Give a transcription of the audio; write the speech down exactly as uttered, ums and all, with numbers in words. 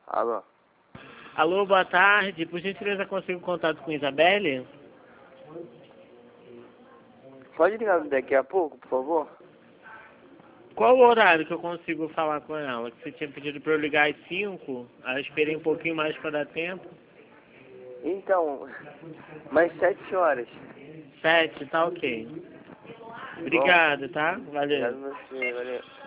Alô? Alô, boa tarde. Por gentileza, consigo contato com Isabelle? Pode ligar daqui a pouco, por favor? Qual o horário que eu consigo falar com ela? Que você tinha pedido para eu ligar às cinco. Aí eu esperei um pouquinho mais para dar tempo. Então, mais sete horas. Sete, tá ok. Obrigado, tá? Obrigado Valeu. a você, valeu.